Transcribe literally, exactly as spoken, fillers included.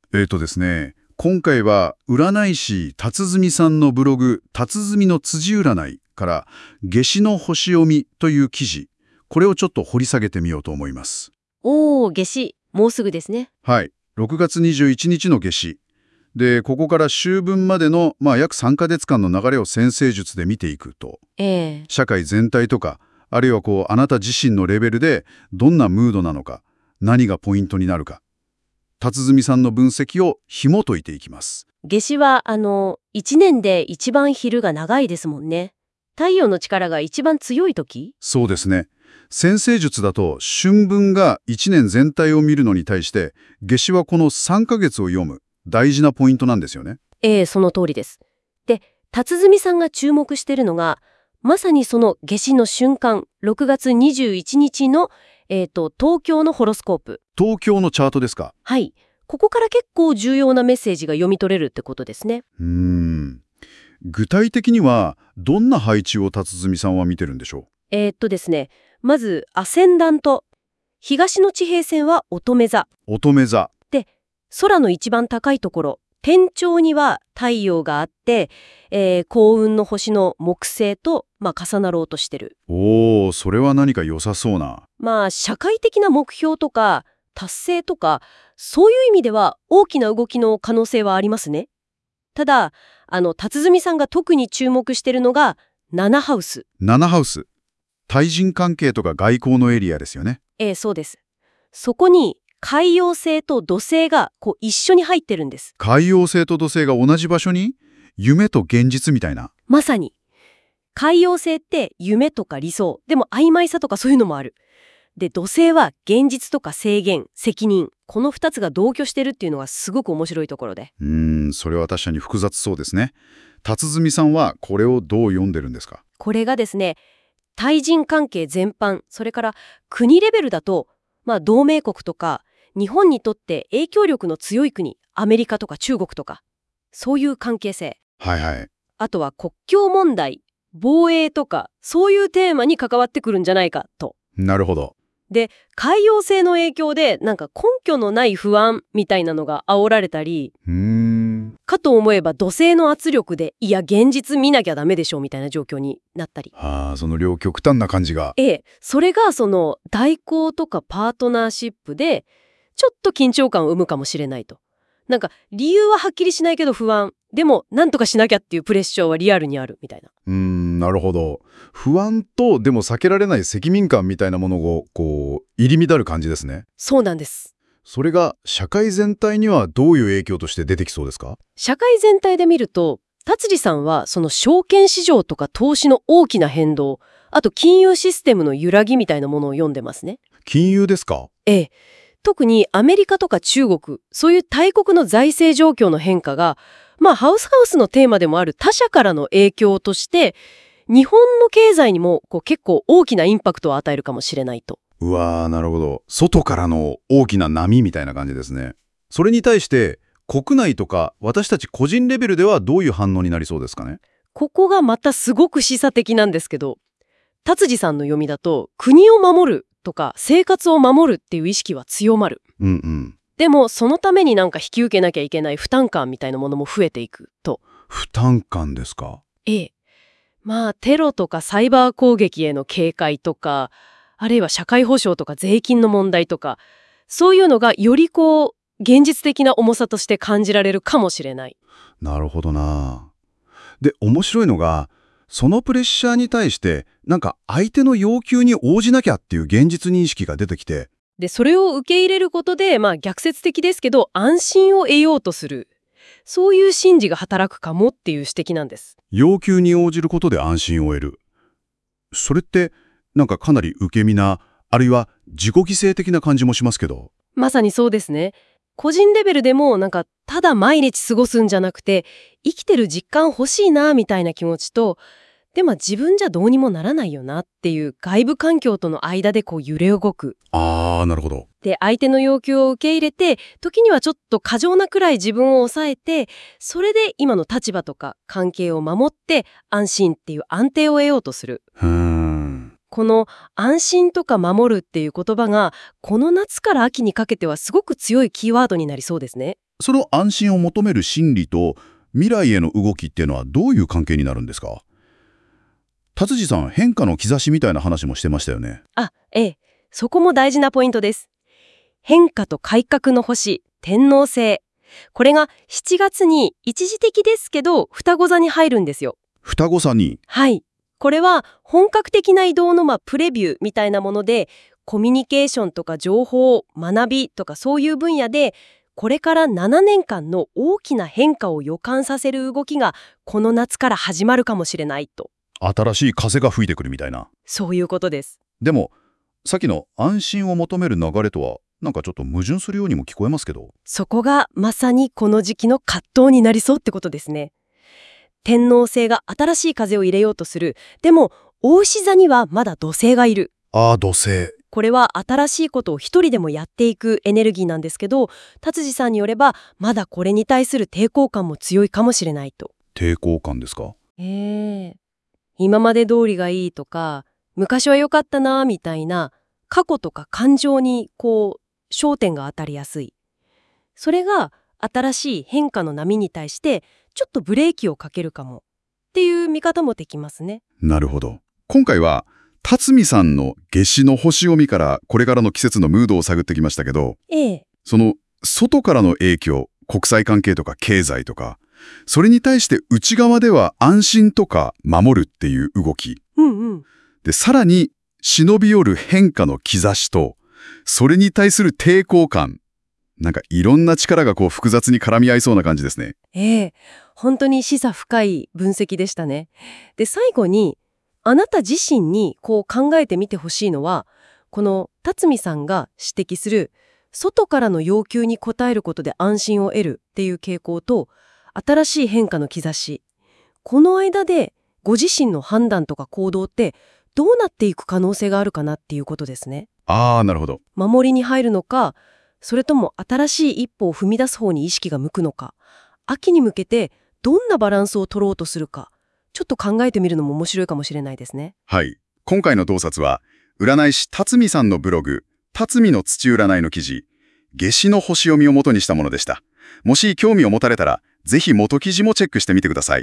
えーとですね、今回は占い師辰積さんのブログ辰積の辻占いから夏至の星読みという記事、これをちょっと掘り下げてみようと思います。 おー、夏至。もうすぐですね。 はい、ろくがつにじゅういちにちの夏至。で、ここから秋分までの、まあ、約さんかげつかんの流れを占星術で見ていくと、 ええ。 社会全体とか、あるいはこうあなた自身のレベルでどんなムードなのか、何がポイントになるか、辰積さんの分析を紐解いていきます。 夏至は、あの、一年で一番昼が長いですもんね。太陽の力が一番強い時？ そうですね。占星術だと春分がいちねん全体を見るのに対して夏至はこのさんかげつを読む大事なポイントなんですよね。 ええ、その通りです。で、辰積さんが注目してるのが、まさにその夏至の瞬間、ろくがつにじゅういちにちの、えっと、東京のホロスコープ。 東京のチャートですか？ はい。ここから結構重要なメッセージが読み取れるってことですね。 うーん。具体的にはどんな配置を辰積さんは見てるんでしょえーっとですね、まず、アセンダント。東の地平線は乙女座。 う？乙女座。 で、空の一番高いところ、天頂には太陽があって、えー幸運の星の木星と、まあ、重なろうとしてる。 おー、それは何か良さそうな。 まあ、社会的な目標とか、達成とか、そういう意味では大きな動きの可能性はありますね。ただ、あの、辰積さんが特に注目してるのが、ナナハウス。 ナナハウス。対人関係とか外交のエリアですよね。 ええ、そうです。そこに、海洋星と土星がこう一緒に入ってるんです。 海洋星と土星が同じ場所に？夢と現実みたいな。 まさに。海洋星って夢とか理想、でも曖昧さとかそういうのもある。で、土星は現実とか制限、責任、この二つが同居してるっていうのがすごく面白いところで。 うーん、それは確かに複雑そうですね。辰積さんはこれをどう読んでるんですか？ これがですね、対人関係全般、それから国レベルだと、まあ同盟国とか、日本にとって影響力の強い国、アメリカとか中国とか、そういう関係性。 はいはい。 あとは国境問題、防衛とか、そういうテーマに関わってくるんじゃないかと。 なるほど。 で、海洋性の影響でなんか根拠のない不安みたいなのが煽られたり、 うーん。 かと思えば土星の圧力で、いや現実見なきゃダメでしょみたいな状況になったり。 ああ、その両極端な感じが。 ええ、それがその代行とかパートナーシップで、ちょっと緊張感を生むかもしれないと。なんか理由ははっきりしないけど不安。でもなんとかしなきゃっていうプレッシャーはリアルにあるみたいな。 うーん、なるほど。不安と、でも避けられない責任感みたいなものを、こう、入り乱る感じですね。 そうなんです。 それが社会全体にはどういう影響として出てきそうですか？ 社会全体で見ると、達治さんはその証券市場とか投資の大きな変動、あと金融システムの揺らぎみたいなものを読んでますね。 金融ですか？ ええ。特にアメリカとか中国、そういう大国の財政状況の変化が、まあハウスハウスのテーマでもある他者からの影響として、日本の経済にもこう結構大きなインパクトを与えるかもしれないと。 うわー、なるほど。外からの大きな波みたいな感じですね。それに対して、国内とか私たち個人レベルではどういう反応になりそうですかね？ ここがまたすごく示唆的なんですけど、達治さんの読みだと、国を守るとか生活を守るっていう意識は強まる。 うんうん。 でもそのためになんか引き受けなきゃいけない負担感みたいなものも増えていくと。 負担感ですか？ ええ。まあテロとかサイバー攻撃への警戒とか、あるいは社会保障とか税金の問題とか、そういうのがよりこう現実的な重さとして感じられるかもしれない。 なるほどな。で、面白いのが、そのプレッシャーに対して、なんか相手の要求に応じなきゃっていう現実認識が出てきて、 で、それを受け入れることで、まあ逆説的ですけど、安心を得ようとする。そういう心理が働くかもっていう指摘なんです。 要求に応じることで安心を得る。それって、なんかかなり受け身な、あるいは自己犠牲的な感じもしますけど。 まさにそうですね。個人レベルでもなんかただ毎日過ごすんじゃなくて、生きてる実感欲しいなみたいな気持ちと、でも自分じゃどうにもならないよなっていう外部環境との間でこう揺れ動く。 あー、なるほど。 で、相手の要求を受け入れて、時にはちょっと過剰なくらい自分を抑えて、それで今の立場とか関係を守って安心っていう安定を得ようとする。 うーん。 この安心とか守るっていう言葉が、この夏から秋にかけてはすごく強いキーワードになりそうですね。 その安心を求める心理と未来への動きっていうのはどういう関係になるんですか？達治さん、変化の兆しみたいな話もしてましたよね。 あ、ええ。そこも大事なポイントです。変化と改革の星、天王星。これがしちがつに一時的ですけど、双子座に入るんですよ。 双子座に。 はい。これは本格的な移動のまあプレビューみたいなもので、コミュニケーションとか情報、学びとかそういう分野で、これからななねんかんの大きな変化を予感させる動きがこの夏から始まるかもしれないと。 新しい風が吹いてくるみたいな。 そういうことです。 でも、さっきの安心を求める流れとは、なんかちょっと矛盾するようにも聞こえますけど。 そこがまさにこの時期の葛藤になりそうってことですね。天王星が新しい風を入れようとする。でも、牡牛座にはまだ土星がいる。 ああ、土星。 これは新しいことを一人でもやっていくエネルギーなんですけど、達治さんによれば、まだこれに対する抵抗感も強いかもしれないと。 抵抗感ですか？ ええ今まで通りがいいとか、昔は良かったなみたいな、過去とか感情にこう、焦点が当たりやすい。それが新しい変化の波に対してちょっとブレーキをかけるかもっていう見方もできますね。 なるほど。今回は辰巳さんの夏至の星読みからこれからの季節のムードを探ってきましたけど、 ええ、 その外からの影響、国際関係とか経済とか、それに対して内側では安心とか守るっていう動き。 うんうん。 で、さらに忍び寄る変化の兆しと、それに対する抵抗感。なんかいろんな力がこう複雑に絡み合いそうな感じですね。 ええ、本当に示唆深い分析でしたね。で、最後に、あなた自身にこう考えてみてほしいのは、この辰巳さんが指摘する、外からの要求に応えることで安心を得るっていう傾向と、新しい変化の兆し。この間でご自身の判断とか行動ってどうなっていく可能性があるかなっていうことですね。 あー、なるほど。 守りに入るのか、それとも新しい一歩を踏み出す方に意識が向くのか、秋に向けてどんなバランスを取ろうとするか、ちょっと考えてみるのも面白いかもしれないですね。 はい。今回の洞察は、占い師辰巳さんのブログ、辰巳の土占いの記事、夏至の星読みを元にしたものでした。もし興味を持たれたら、ぜひ元記事もチェックしてみてください。